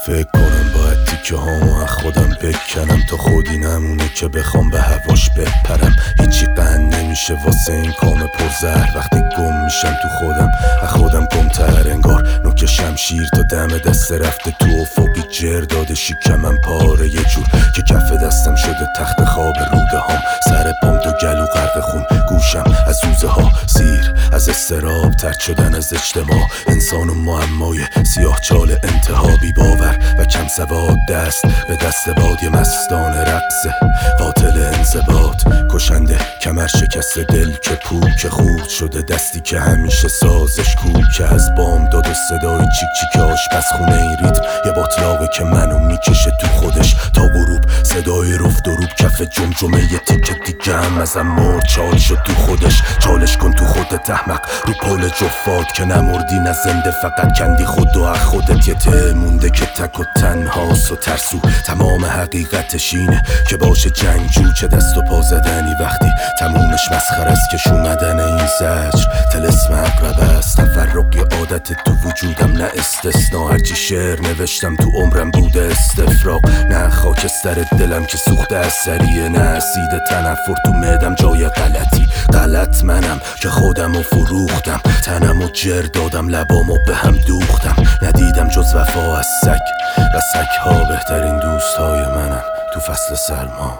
فکر کنم باید تیکه هامو از خودم بکنم تا خودی نمونه که بخوام به هواش بپرم. هیچی قند نمیشه واسه این کام پرزهر. وقتی گم میشم تو خودم از خودم گمتر، انگار نوک شمشیر تا دم دست رفته تو افقی جر داده شکمم پاره یه جور که کف دستم شده تخت خواب روده هام. سر پام تو گلو غرق خون، گوشم از سوزه ها سیر از استراب، ترد شدن از اجتماع. انسان و معمای سیاه چال انتها، بی باور و کم سواد، دست به دست باد. یه مستان رقصه قاتل انضباط، کشنده کمر شکست دل که پوک خورد شده. دستی که همیشه سازش کوک از بام داد و صدای چیک چیک آشپزخونه. این ریتم یه باطلاقه که منو میکشه تو خودش تا غروب. صدای رفت و روب کف جمجمه یه تیکه دیگه هم ازم مرد. چال شد تو خودش، چالش کن تو خودت احمق. رو پل جفات که نمردی نه زنده، فقط کندی خود و خودت. یه ته مونده که تک و تنهاست و ترسو. تمام حقیقتش اینه که باشه جنگجو، چه دست و پا زدنی وقتی تمومش مسخره است. کش اومدن این زجر طلسم اقرب است، تفرق یه عادت تو وجودم نه استثنا. هرچی شعر نوشتم تو عمرم بوده استفراغ، نه خاکستر دلم که سوخته از سریه، نه اسید تنفر تو معدم جای غلطی. غلط منم که خودمو فروختم، تنمو جر دادم، لبامو به هم دوختم. ندیدم جز وفا از سگ و سگ‌ها بهترین دوستای منم تو فصل سرما.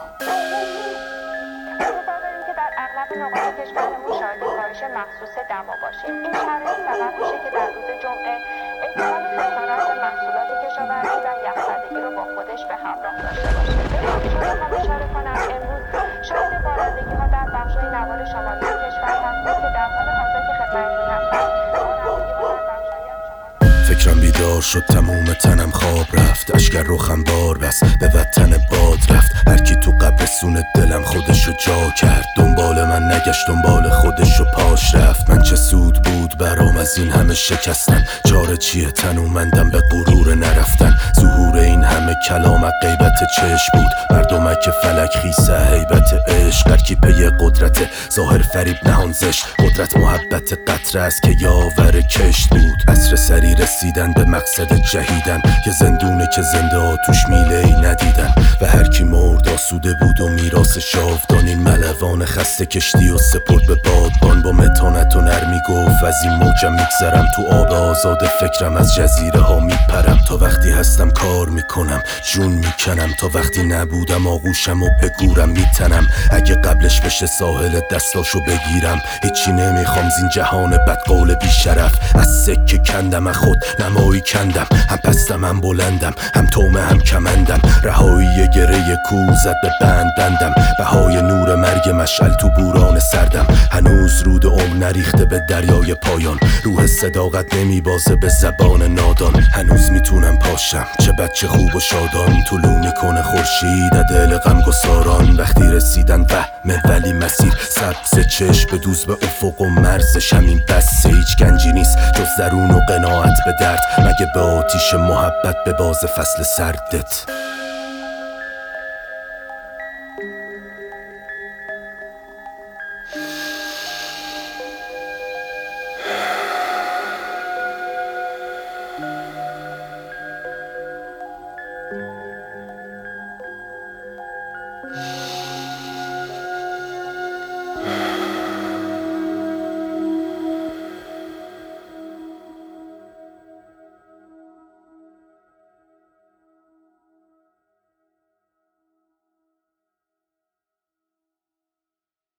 نقاط کشورمون شاهد کاهش مخصوص دما باشیم. این شرایط سبب میشه که در روز جمعه احتمال خسارت محصولات کشاورزی و یخزدگی رو با خودش به همراه داشته باشه. به نکته هم اشاره کنم امروز شاهد بارندگی ها در بخش‌های نوار شمالی کشور هستیم که در حال حاضر که خدمتتون هستم بارندگی ها در بخش‌هایی هم شمال. فکرم بیدار شد، تموم تنم خواب رفت، اشکر رخم بار بس به وطن باد رفت. هرکی تو قبرستون دلم خودشو جا کرد، دنبال من نگشت دنبال خودشو پاش رفت. من چه سود بود برام از این همه شکستن، چاره چیه تنومندم به غرور نرفتن. ظهور این همه کلام غیبت چشم بود، مردمک فلک خیسه هیبت عشق. هرکی پی قدرت ظاهر فریب نهان زشت، قدرت محبت قطره است که یاور کشت بود. عصر سری رسیدن به مقصد جهیدن، که زندونه که زنده ها توش میله ای ندیدن. و هرکی مرد آسوده بود و میراث جاودان. این ملوان خسته کشتی و سپرد به بادبان، با متانت و نرمی گفت از این موجم میگذرم. تو آب آزاد فکرم از جزیره ها میپرم. تا وقتی هستم کار میکنم جون میکنم، تا وقتی نبودم آغوشم و به گورم میتنم. اگه قبلش بشه ساحل دستاشو بگیرم، هیچی نمیخوام زین جهان بدقول بیشرف. از سکه کندم از خود نمایی کندم، هم پستم هم بلندم، هم تومه هم کمندم. رهایی گره کوه زد به بندم، بهای نور مرگ مشعل تو بوران سردم. هنوز رود عمر نریخته به دریای پایان، روح صداقت نمیبازه به زبان نادان. هنوز میتونم پاشم چه بچه خوب و شادان، طلوع میکنه خورشید دل غمگساران. وقتی رسیدن وهمه ولی مسیر سبز، چشم به دوز به افق و مرزش همین بس. هیچ گنجی نیست جز درون و قناعت به درد، مگه به آتیش محبت به باز فصل سردت.